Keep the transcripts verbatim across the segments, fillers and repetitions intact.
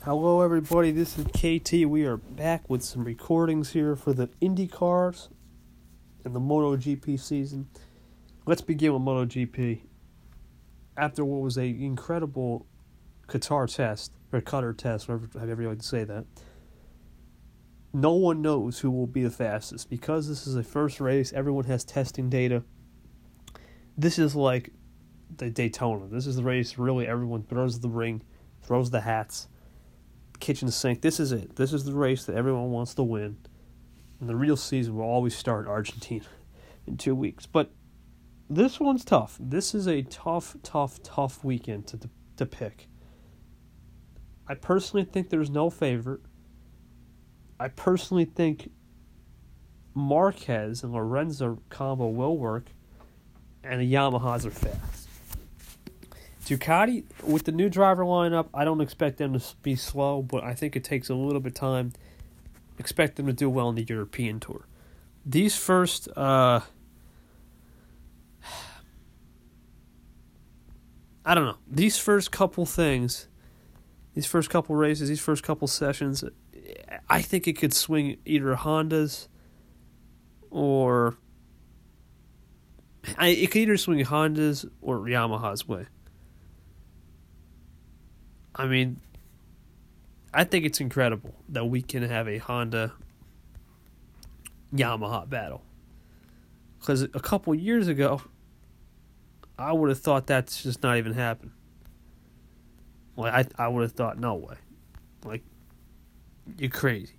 Hello, everybody. This is K T. We are back with some recordings here for the IndyCars and the MotoGP season. Let's begin with MotoGP. After what was a incredible Qatar test, or Qatar test, however you like to say that, no one knows who will be the fastest. Because this is a first race, everyone has testing data. This is like the Daytona. This is the race really everyone throws the ring, throws the hats, kitchen sink. This is it. This is the race that everyone wants to win. And the real season will always start in Argentina in two weeks. But this one's tough. This is a tough, tough, tough weekend to to pick. I personally think there's no favorite. I personally think Marquez and Lorenzo combo will work, and the Yamahas are fast. Ducati, with the new driver lineup, I don't expect them to be slow, but I think it takes a little bit of time. Expect them to do well in the European Tour. These first, uh, I don't know, these first couple things, these first couple races, these first couple sessions, I think it could swing either Honda's or, I, it could either swing Honda's or Yamaha's way. I mean, I think it's incredible that we can have a Honda Yamaha battle. Because a couple years ago, I would have thought that's just not even happened. Like I, I would have thought, no way. Like, you're crazy.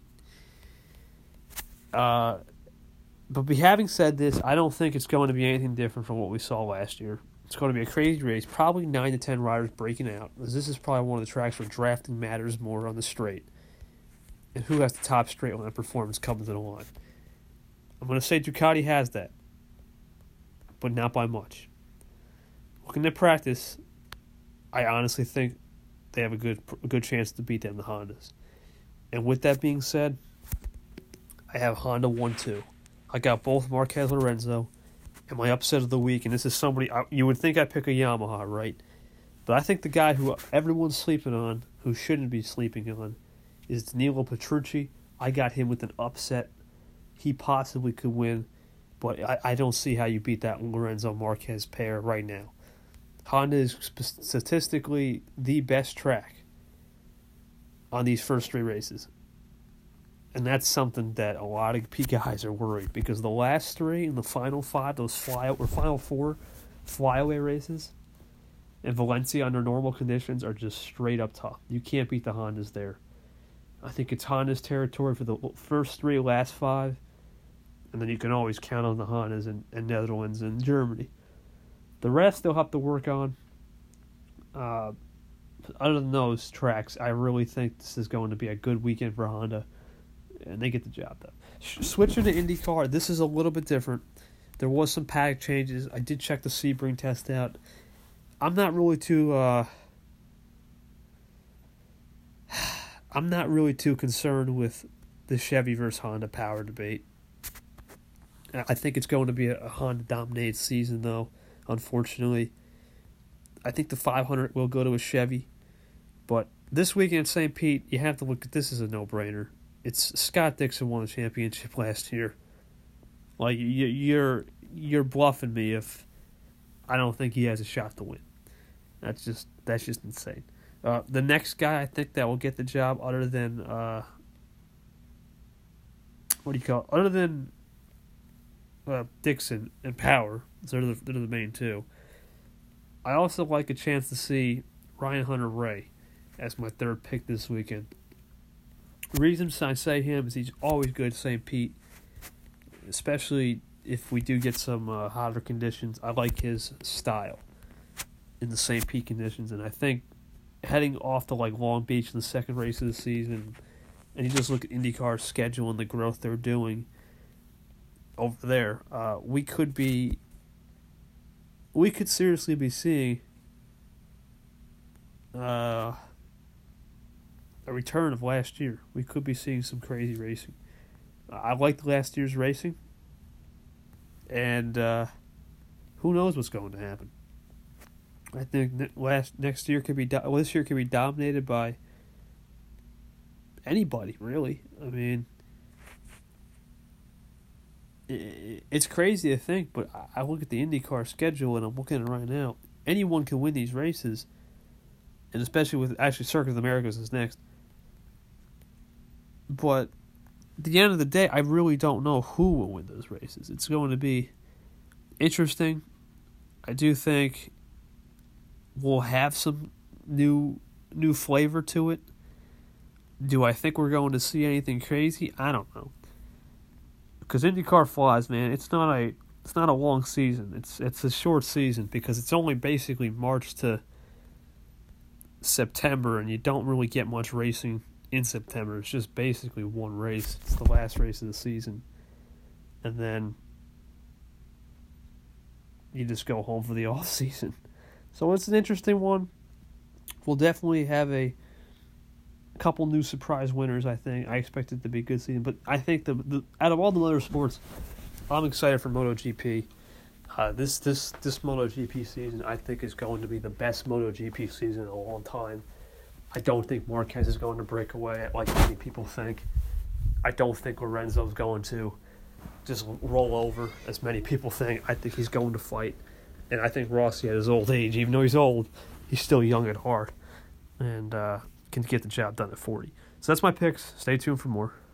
Uh, but be, having said this, I don't think it's going to be anything different from what we saw last year. It's going to be a crazy race, probably nine to ten riders breaking out. This is probably one of the tracks where drafting matters more on the straight. And who has the top straight line performance coming to the line. I'm going to say Ducati has that, but not by much. Looking at practice, I honestly think they have a good a good chance to beat them, the Hondas. And with that being said, I have Honda one two. I got both Marquez and Lorenzo. And my upset of the week, and this is somebody, you would think I'd pick a Yamaha, right? But I think the guy who everyone's sleeping on, who shouldn't be sleeping on, is Danilo Petrucci. I got him with an upset. He possibly could win, but I, I don't see how you beat that Lorenzo Marquez pair right now. Honda is statistically the best track on these first three races. And that's something that a lot of P guys are worried, because the last three and the final five, those fly or final four flyaway races in Valencia under normal conditions are just straight up tough. You can't beat the Hondas there. I think it's Honda's territory for the first three, last five, and then you can always count on the Hondas in, in Netherlands and Germany. The rest they'll have to work on. Uh, other than those tracks, I really think this is going to be a good weekend for Honda. And they get the job done. Switching to IndyCar, this is a little bit different. There was some paddock changes. I did check the Sebring test out. I'm not really too. Uh, I'm not really too concerned with the Chevy versus Honda power debate. I think it's going to be a, a Honda-dominated season, though. Unfortunately, I think the five hundred will go to a Chevy, but this weekend at Saint Pete, you have to look at this as a no-brainer. It's Scott Dixon won the championship last year. Like, you, you're you're bluffing me if I don't think he has a shot to win. That's just that's just insane. Uh, the next guy I think that will get the job, other than uh, what do you call it? Other than uh, Dixon and Power, they're the, they're the main two. I also like a chance to see Ryan Hunter-Reay as my third pick this weekend. The reason I say him is he's always good at Saint Pete, especially if we do get some uh, hotter conditions. I like his style in the Saint Pete conditions, and I think heading off to like Long Beach in the second race of the season, and you just look at IndyCar's schedule and the growth they're doing over there, uh, we could be, we could seriously be seeing uh. a return of last year. We could be seeing some crazy racing. I liked last year's racing, and uh, who knows what's going to happen. I think last next year could be well, this year could be dominated by anybody, really. I mean, it's crazy to think, but I look at the IndyCar schedule, and I'm looking at it right now. Anyone can win these races, and especially with, actually, Circuit of the Americas is next. But at the end of the day, I really don't know who will win those races. It's going to be interesting. I do think we'll have some new new flavor to it. Do I think we're going to see anything crazy? I don't know. Because IndyCar flies, man. It's not a it's not a long season. It's it's a short season because it's only basically March to September, and you don't really get much racing in September. It's just basically one race. It's the last race of the season, and then you just go home for the off season. So it's an interesting one. We'll definitely have a couple new surprise winners, I think. I expect it to be a good season. But I think the, the out of all the motorsports, I'm excited for MotoGP. Uh, this this this MotoGP season, I think, is going to be the best MotoGP season in a long time. I don't think Marquez is going to break away like many people think. I don't think Lorenzo's going to just roll over as many people think. I think he's going to fight. And I think Rossi at his old age, even though he's old, he's still young at heart. And uh, can get the job done at forty. So that's my picks. Stay tuned for more.